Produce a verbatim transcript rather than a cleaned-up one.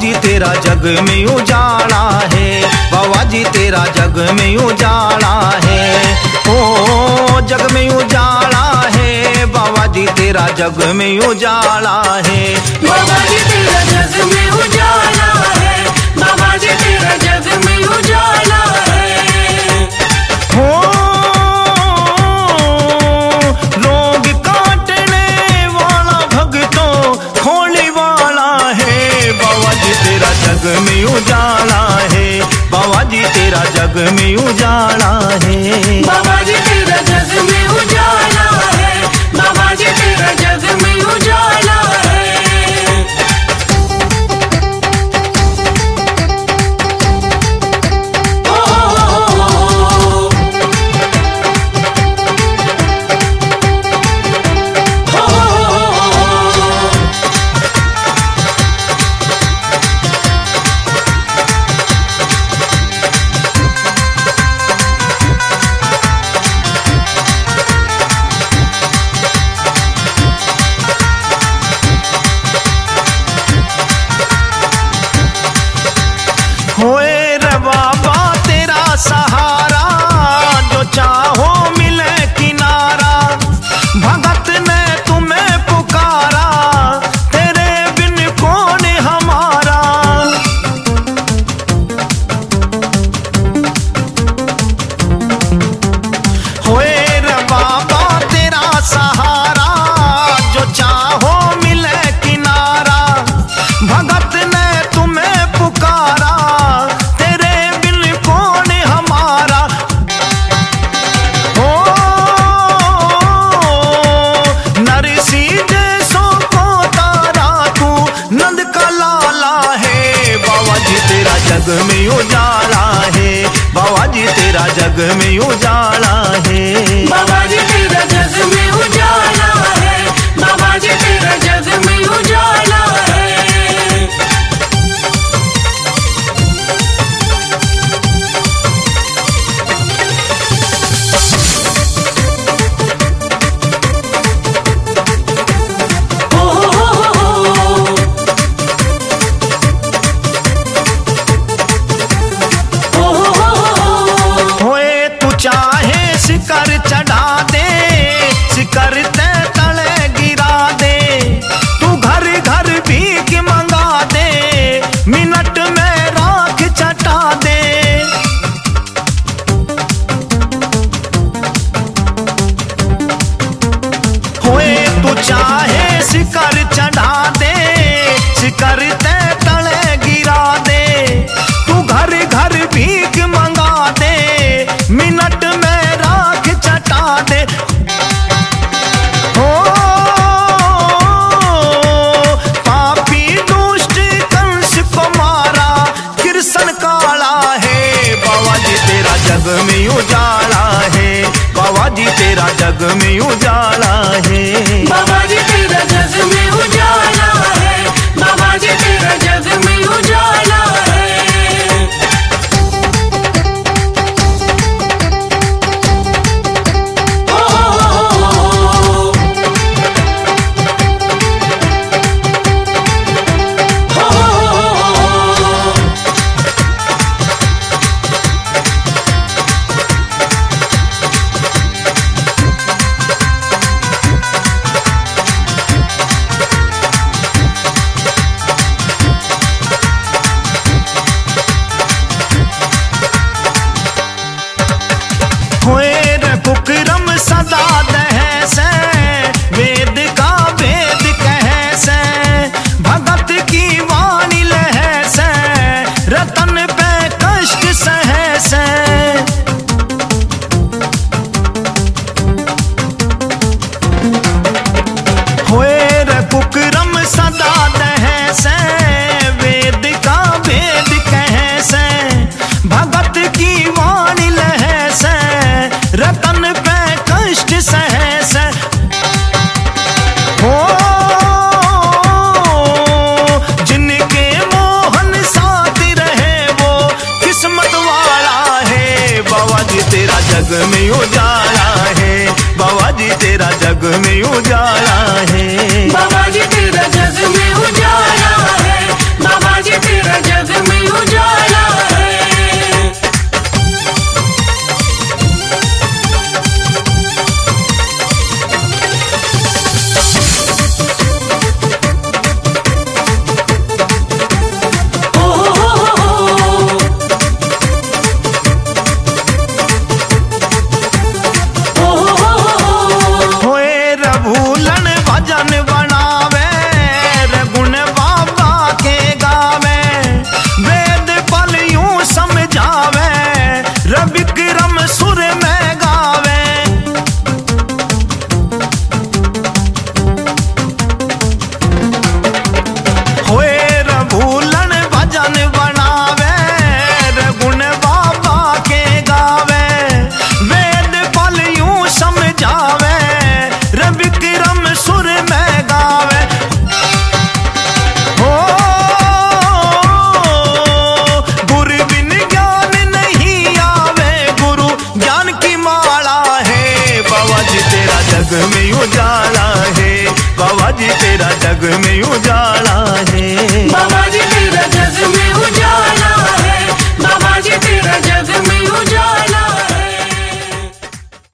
जी तेरा जग में उजाला है, बाबा जी तेरा जग में उजाला है। ओ जग में उजाला है, बाबा जी तेरा जग में उजाला है। बाबा जी तेरा जग में उजाला है, बाबा जी तेरा जग में उजाला है। हो रोग काटने वाला भगतों खोली वाला है, बाबा जी तेरा जग में उजाला है, बाबा जी तेरा जग में उजाला है। बाबा जी तेरा जग में उजाला है, बाबा जी तेरा जग में उजाला है। होए रे बाबा तेरा सहारा, जो चाहो मिले किनारा। भगत ने तुम्हें पुकारा, तेरे बिन कौन हमारा। होए रे बाबा तेरा सहारा, जो चाहो मिले किनारा। भगत ने तुम्हें पुकारा, तेरे बिन कौन हमारा। हो नरसी जैसो को तारा, तू नंद का लाला है, बाबा जी तेरा जग में उजाला है, बाबा जी तेरा जग में उजाला है। बाबा जी तेरा जग में उजाला है, बाबा जी तेरा जग में उजाला है। होए तू चाहे शिकर चढ़ा दे, शिकर ते तले गिरा दे। तू घर घर भीख मंगा दे, मिनट में राख चटा दे। होए तू चाहे शिकर चढ़ा दे, शिकर ते तले गिरा दे। तू घर घर भीख मंगा दे, मिनट में राख चटा दे। हो पापी दुष्ट कंस को मारा, कृष्ण काला है, बाबा जी तेरा जग में उजाला है, बाबा जी तेरा जग में उजाला है। बाबा जी तेरा जग में उजाला है, बाबा जी तेरा जग में उजाला है। होए रे कुकरम सदा दह से, वेद का वेद कह से। भगत की वाणी लह से, रतन पे कष्ट सह से। होए रे कुकरम सदा दह से, वेद का वेद कह से। भगत की वाणी लह से, रतन पे कष्ट सह से। हो जिनके मोहन साथ रहे, वो किस्मत वाला है, बाबा जी तेरा जग में उजाला है, बाबा जी तेरा जग में उजाला है। बाबा जी तेरा जग में उजाला है, बाबा जी तेरा भूलन भजन बनावे रे गुण बाबा के गावे वेद पल यूं समझावे रे विक्रम सुर में गावे होए रे भूलन भजन बनावे रे गुण बाबा के गावे वेद पल यूं समझावे रे विक्रम सुर में गावे हो गुरु बिन ज्ञान नहीं आवे गुरु ज्ञान की माला है बाबा जी तेरा जग में उजाला है बाबा जी तेरा जग में उजाला